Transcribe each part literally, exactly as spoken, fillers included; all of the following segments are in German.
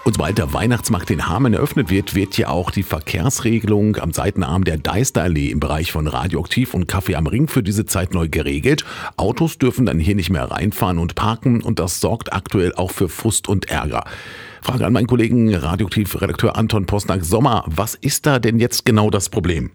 Und sobald der Weihnachtsmarkt in Hameln eröffnet wird, wird ja auch die Verkehrsregelung am Seitenarm der Deisterallee im Bereich von Radioaktiv und Café am Ring für diese Zeit neu geregelt. Autos dürfen dann hier nicht mehr reinfahren und parken und das sorgt aktuell auch für Frust und Ärger. Frage an meinen Kollegen Radioaktiv-Redakteur Anton Posnack-Sommer. Was ist da denn jetzt genau das Problem?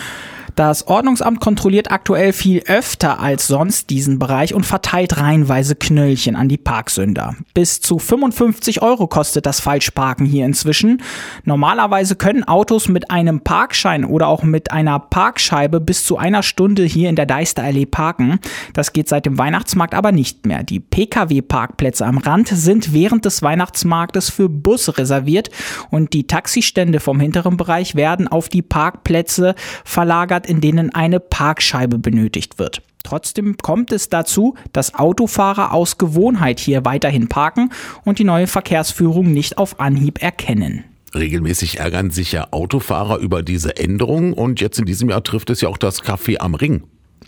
Das Ordnungsamt kontrolliert aktuell viel öfter als sonst diesen Bereich und verteilt reihenweise Knöllchen an die Parksünder. Bis zu fünfundfünfzig Euro kostet das Falschparken hier inzwischen. Normalerweise können Autos mit einem Parkschein oder auch mit einer Parkscheibe bis zu einer Stunde hier in der Deisterallee parken. Das geht seit dem Weihnachtsmarkt aber nicht mehr. Die Pkw-Parkplätze am Rand sind während des Weihnachtsmarktes für Busse reserviert und die Taxistände vom hinteren Bereich werden auf die Parkplätze verlagert, in denen eine Parkscheibe benötigt wird. Trotzdem kommt es dazu, dass Autofahrer aus Gewohnheit hier weiterhin parken und die neue Verkehrsführung nicht auf Anhieb erkennen. Regelmäßig ärgern sich ja Autofahrer über diese Änderung und jetzt in diesem Jahr trifft es ja auch das Café am Ring.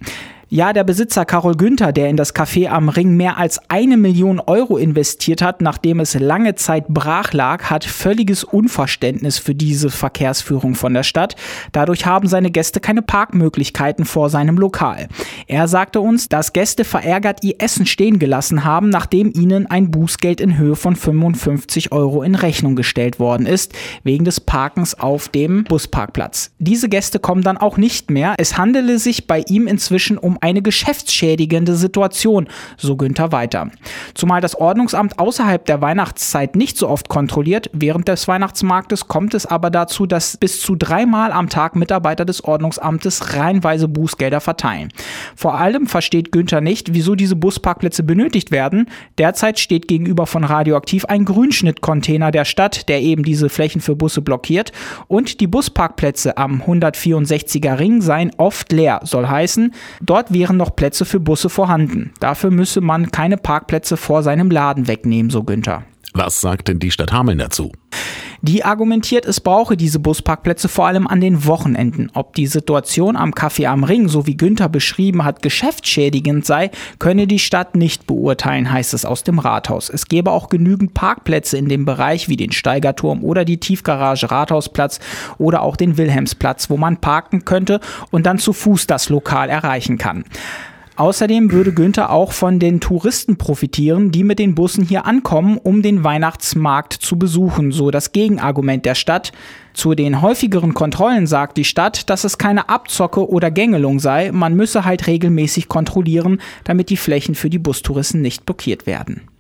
Ja, der Besitzer Karol Günther, der in das Café am Ring mehr als eine Million Euro investiert hat, nachdem es lange Zeit brach lag, hat völliges Unverständnis für diese Verkehrsführung von der Stadt. Dadurch haben seine Gäste keine Parkmöglichkeiten vor seinem Lokal. Er sagte uns, dass Gäste verärgert ihr Essen stehen gelassen haben, nachdem ihnen ein Bußgeld in Höhe von fünfundfünfzig Euro in Rechnung gestellt worden ist, wegen des Parkens auf dem Busparkplatz. Diese Gäste kommen dann auch nicht mehr. Es handele sich bei ihm inzwischen um eine geschäftsschädigende Situation, so Günther weiter. Zumal das Ordnungsamt außerhalb der Weihnachtszeit nicht so oft kontrolliert. Während des Weihnachtsmarktes kommt es aber dazu, dass bis zu dreimal am Tag Mitarbeiter des Ordnungsamtes reihenweise Bußgelder verteilen. Vor allem versteht Günther nicht, wieso diese Busparkplätze benötigt werden. Derzeit steht gegenüber von Radioaktiv ein Grünschnittcontainer der Stadt, der eben diese Flächen für Busse blockiert. Und die Busparkplätze am hundertvierundsechziger Ring seien oft leer, soll heißen, dort wären noch Plätze für Busse vorhanden. Dafür müsse man keine Parkplätze vor seinem Laden wegnehmen, so Günther. Was sagt denn die Stadt Hameln dazu? Die argumentiert, es brauche diese Busparkplätze vor allem an den Wochenenden. Ob die Situation am Café am Ring, so wie Günther beschrieben hat, geschäftsschädigend sei, könne die Stadt nicht beurteilen, heißt es aus dem Rathaus. Es gäbe auch genügend Parkplätze in dem Bereich wie den Steigerturm oder die Tiefgarage Rathausplatz oder auch den Wilhelmsplatz, wo man parken könnte und dann zu Fuß das Lokal erreichen kann. Außerdem würde Günther auch von den Touristen profitieren, die mit den Bussen hier ankommen, um den Weihnachtsmarkt zu besuchen, so das Gegenargument der Stadt. Zu den häufigeren Kontrollen sagt die Stadt, dass es keine Abzocke oder Gängelung sei, man müsse halt regelmäßig kontrollieren, damit die Flächen für die Bustouristen nicht blockiert werden.